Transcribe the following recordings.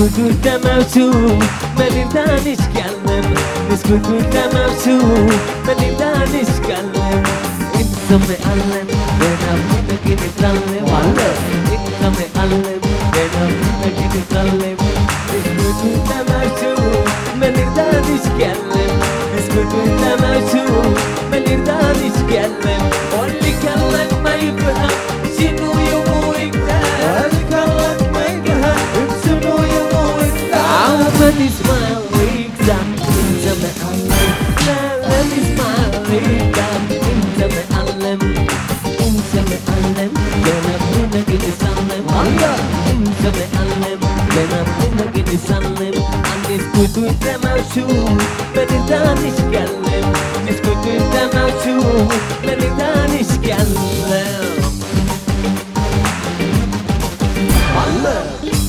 نسكت وانت مبسوط ما نقدر نتكلم نسكت وانت مبسوط ما نقدر نتكلم انت معلم وانا منك نتكلم انت معلم وانا منك نتكلم نسكت وانت مبسوط ما نقدر نتكلم نسكت وانت مبسوط ما نقدر نتكلم واللي كلك ما يفهم شنو يموت اللي كلك ما يفهم شنو يموت عم تسمع ويكذب انت معلم لا تسمع ويكذب انت معلم انت معلم انا منك نسلم انت معلم انا منك نسلم نسكت وانت مبسوط ما نقدر نتكلم نسكت وانت مبسوط ما نقدر نتكلم والله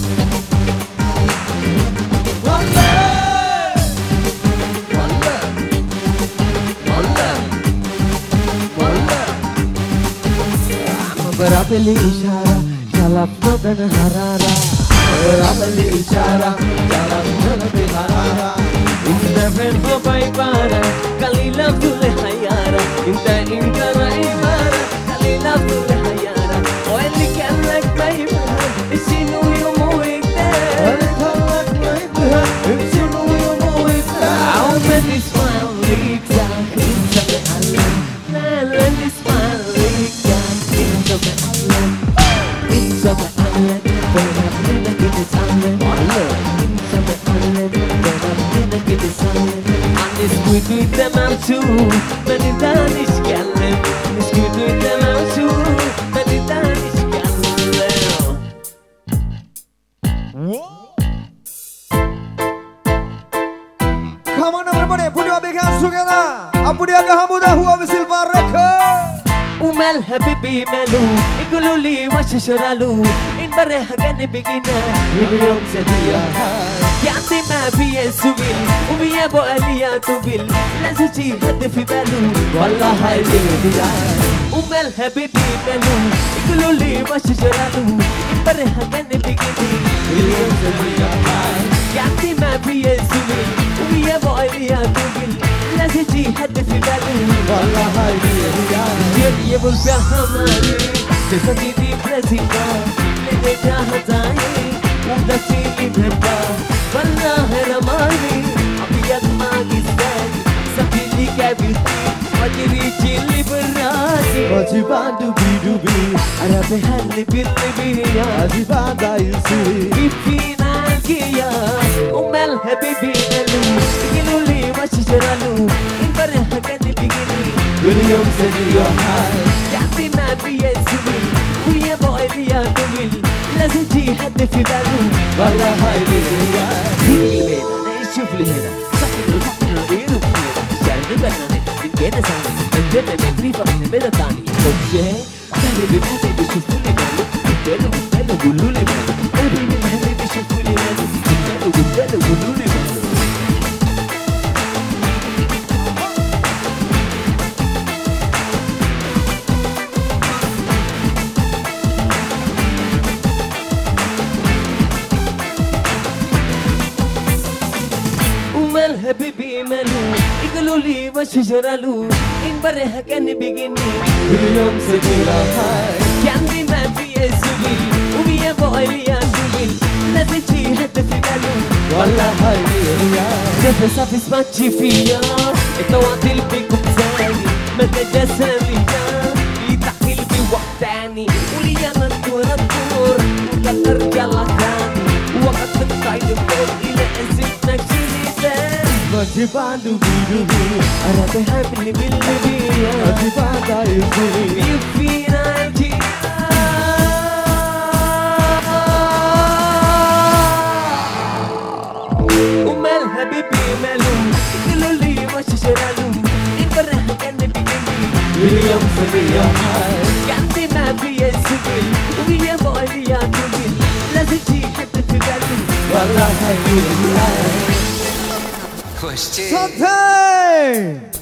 براب الإشارة شلفنا بنهرارة براب الإشارة شلفنا بنهرارة انت فين بايبارة كالي لفظ الحيارة انت رأيبارة كالي لفظ الحيارة واللي كانك بايبارة شنو يموت واللي كانك بايبارة شنو يموت عم تسمع ليك ذاك انت معلم لا تسمع ليك ذاك انت معلم انت معلم وانا منك نتعلم انت معلم وانا منك نتعلم نسكت وانت مبسوط ما نقدر نتكلم نسكت وانت مبسوط ما نقدر نتكلم Come on everybody, put your big hands together and put your Hamuda who have a silver record. ومال حبيبي مالو يقولوا لي وش شرالو إن بريها كان بيجينا اليوم سبيا يعني ما في سويل وبيا بقاليا توبيل لازم تهد في بالو والله هاي الدنيا ومال حبيبي مالو يقولوا لي وش شرالو إن بريها كان بيجينا اليوم سبيا يعني ما في سويل وبيا بقاليا توبيل لازم تهد في بالو والله هاي الدنيا يبو الفهماني جسدي برزيكا لديك هزاي ومدسيني بهبا والله رماني أبيض ما قستاني سفيني كابلتي وجري جيلي براسي Wajiban dubi dubi, أنا بهالي باللبيا wajiban da yusuri. يبكينا الكيا ومال حبيبي قالوا يقولوا لي وش جرالو إن بريها كان بيجيني اليوم سبيا يعني ما في سبيل ويا بقاليا طويل لازم تهد في بالو والله هاي الدنيا. هنا شوف لي هنا صحي الفقر غير كثير شعري بناني من كده ثاني الجنة مكريفة من بدا ثاني اوكي اهلي بيقولوا بيشوفوا لي مالو قلتلو قولوا لي مالو اهلي بيشوفوا لي مالو قلتلو قولوا لي مالو ومال حبيبي مالو يقولوا لي وش جرالو إن بريها كان بيجيني اليوم سبيا يعني ما في سبيل وبيا بقاليا سبيل لازم تهد في بالو والله هاي الدنيا. نفس في سمعتي فيا اتوعد بيكم ثاني ما تجسمي يتحكي لي بوقت تاني ولي انا الدور وقد ارجع لك تاني وقد تقعد الدور الى اسمك جديد Wajiban dubi dubi, انا بحبني باللبيا wajiban da yusuri. يكفينا الجيال ومال حبيبي مالو يقولوا لي وش شرالو إن بريها كان بيجيني اليوم سبيا يعني ما في سبيل ويا بقاليا طويل لازم تهد في بالو والله هاي الدنيا. Question. Something.